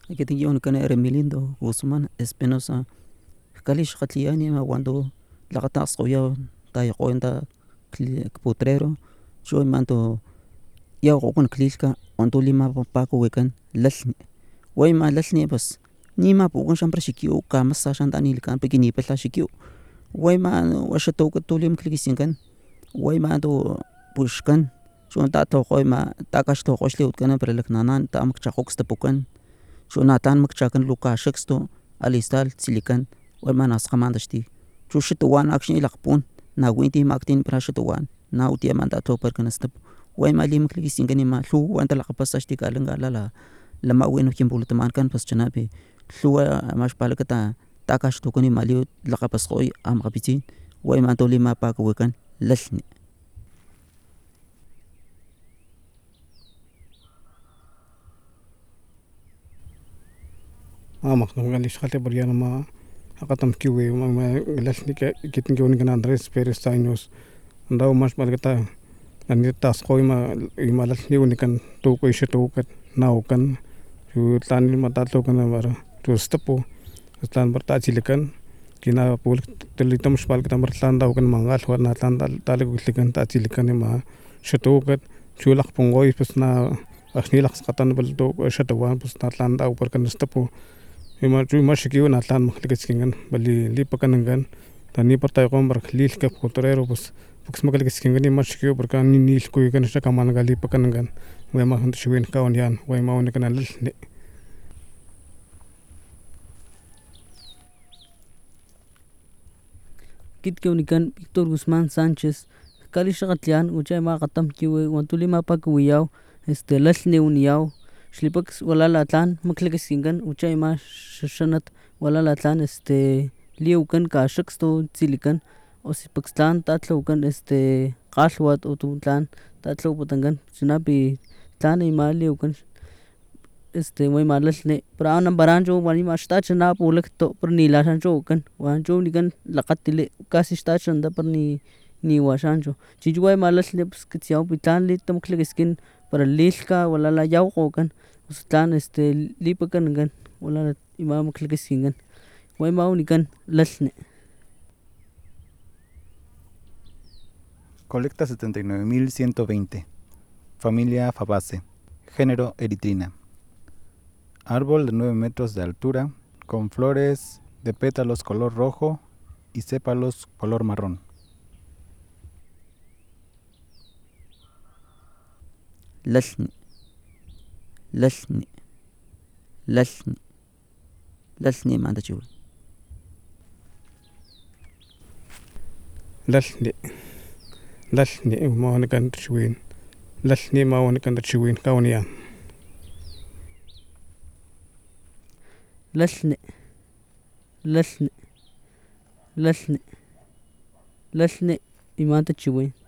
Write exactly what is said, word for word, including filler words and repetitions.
Akitingiwan kan Hermelindo Guzmán Espinosa kalish qatliani ma cuando laqatas qoya ta qoyanta potrero shoy manto ya qokon klilka cuando lima paco wekan lalni way ma lalni bas nima pukon shampre shikiu kama sa shantani kan pekini pela shikiu way ma washato ko tolim klikisinkan way ma do pushkan shon ta to qoy ma ta kashto qoshli utkana prelaknanan ta amak chaqoks tapukan shonatan makchakan luka shexto alistal tsilikan way ma nas qamandashti chushito wan akshni laqpun na winti maktin prashito wan na utia manda to perkanastap way ma lim klikisinkani ma thu anta laqapasashti kalanga lala lama wenu kimbulutman kan pas chanapi thua mash palakata takashto kuni maliu laqapas qoy am qapitin way ma to lima pa ko wekan lalni amak nang galis khate bariana ma akatam kiwe ma lalni ke kitin kiwen kan Andres Perez Tainos ndaw mas balgata ani tas qoy ma ima lalni unikan to ko isheto kat naw kan tu tani mata to kan bara tu stapo tan berta cilekan kina pul telitam spal kita bertan daw kan mangal warna tan tal gulikan ta cilekan ma sheto kat chulak pungoy pas na asni lak skatan bal to sheto wan pas na tan daw per kan stapo ima chu mashikiu na tan maklikiskingan bali lipakanangan tani pertay ko bar khlil ka potrero pas buks maklikiskingan mashikiu berkan ni nil ko kan sa kaman gali pakanangan way ma hantu shwin kawan yan way ma on kan lalni kit ke unikan Víctor Guzmán Sánchez kali shaqatlian ucha ma qatam kiwe wantuli ma pakwiyaw este lalni uniyaw shlipak wala la tlan maklikiskingan ucha ma shanat wala la tlan este liukan ka shaksto tsilikan osipakstan tatlokan este qalwat ututlan tatlo putangan sinapi tlan ima liukan este way ma lalni prana barancho wani ma shtachna pulak to perni la shancho kan wancho nikan laqatili casi shtachanda perni ni washancho chichway ma lalni skitsiaw pitlan li tamklikiskin para lilka wala la yawqo kan tlan este lipakan kan wala ima maklikiskingan way ma unikan lalni. Colecta setenta y nueve mil ciento veinte. Familia Fabaceae. Género Eritrina. Árbol de nueve metros de altura, con flores de pétalos color rojo y sépalos color marrón. lalni lalni lalni lalni manda chu lalni lalni ma on kan shwin lalni ma on kan shwin kawan yan lalni lalni lalni lalni imanta chiwe